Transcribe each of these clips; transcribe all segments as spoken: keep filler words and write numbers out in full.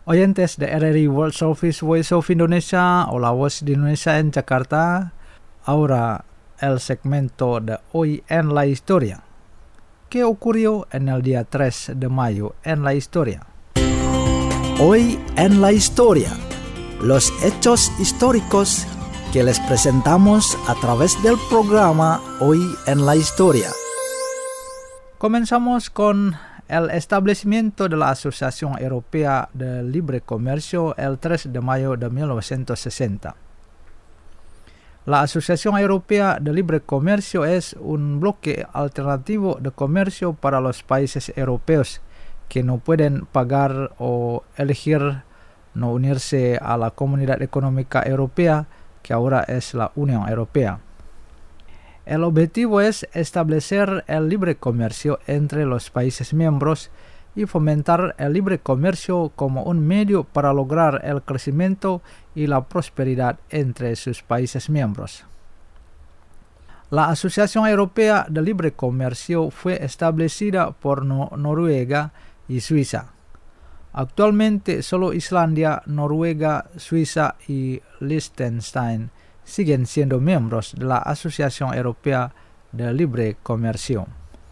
Oyentes de R R I World Service Voice of Indonesia o la voz de Indonesia en Jakarta, ahora el segmento de hoy en la historia. ¿Qué ocurrió en el día tres de mayo en la historia? Hoy en la historia, los hechos históricos que les presentamos a través del programa Hoy en la historia. Comenzamos con el establecimiento de la Asociación Europea de Libre Comercio el tres de mayo de mil novecientos sesenta. La Asociación Europea de Libre Comercio es un bloque alternativo de comercio para los países europeos que no pueden pagar o elegir no unirse a la Comunidad Económica Europea, que ahora es la Unión Europea. El objetivo es establecer el libre comercio entre los países miembros y fomentar el libre comercio como un medio para lograr el crecimiento y la prosperidad entre sus países miembros. La Asociación Europea de Libre Comercio fue establecida por no- Noruega y Suiza. Actualmente solo Islandia, Noruega, Suiza y Liechtenstein siguen siendo miembros de la Asociación Europea de Libre Comercio.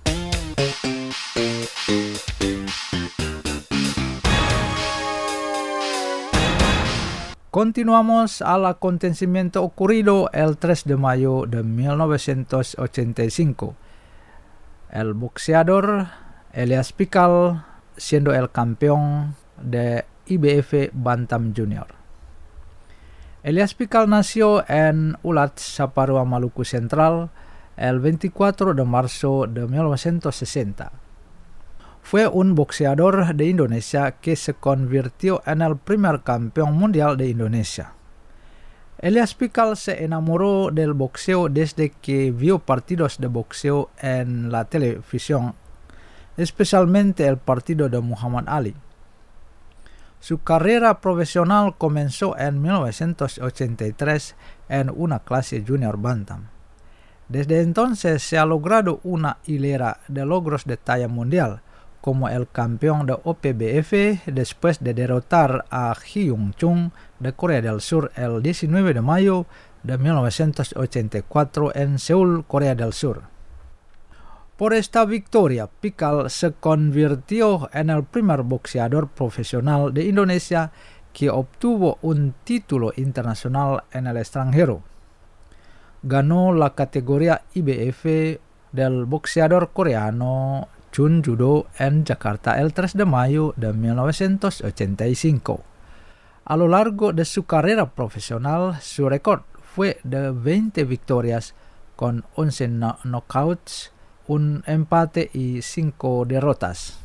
Continuamos al acontecimiento ocurrido el tres de mayo de mil novecientos ochenta y cinco. El boxeador Elias Pikal siendo el campeón de I B F Bantam Junior. Elias Pikal nació en Ulat, Saparua, Maluku Central, el veinticuatro de marzo de mil novecientos sesenta. Fue un boxeador de Indonesia que se convirtió en el primer campeón mundial de Indonesia. Elias Pikal se enamoró del boxeo desde que vio partidos de boxeo en la televisión, especialmente el partido de Muhammad Ali. Su carrera profesional comenzó en mil novecientos ochenta y tres en una clase junior bantam. Desde entonces se ha logrado una hilera de logros de talla mundial, como el campeón de O P B F después de derrotar a Hyun Chung de Corea del Sur el diecinueve de mayo de mil novecientos ochenta y cuatro en Seúl, Corea del Sur. Por esta victoria, Pikal se convirtió en el primer boxeador profesional de Indonesia que obtuvo un título internacional en el extranjero. Ganó la categoría I B F del boxeador coreano Chun Judo en Jakarta el tres de mayo de mil novecientos ochenta y cinco. A lo largo de su carrera profesional, su récord fue de veinte victorias con once no- knockouts, un empate y cinco derrotas.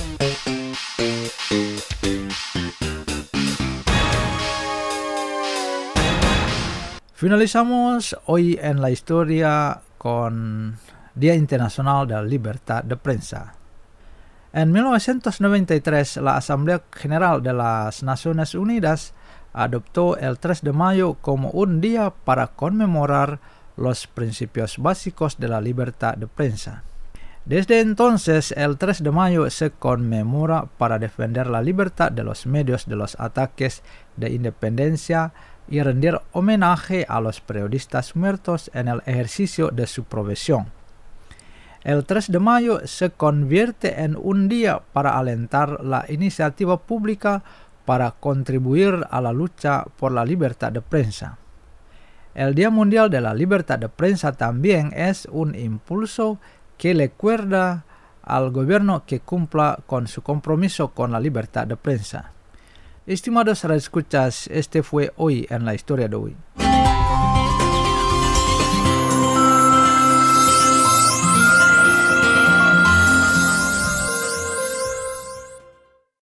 Finalizamos hoy en la historia con Día Internacional de la Libertad de Prensa. En mil novecientos noventa y tres, la Asamblea General de las Naciones Unidas adoptó el tres de mayo como un día para conmemorar los principios básicos de la libertad de prensa. Desde entonces, el tres de mayo se conmemora para defender la libertad de los medios de los ataques de independencia y rendir homenaje a los periodistas muertos en el ejercicio de su profesión. El tres de mayo se convierte en un día para alentar la iniciativa pública para contribuir a la lucha por la libertad de prensa. El Día Mundial de la Libertad de Prensa también es un impulso que le recuerda al gobierno que cumpla con su compromiso con la libertad de prensa. Estimados radioescuchas, este fue Hoy en la Historia de hoy.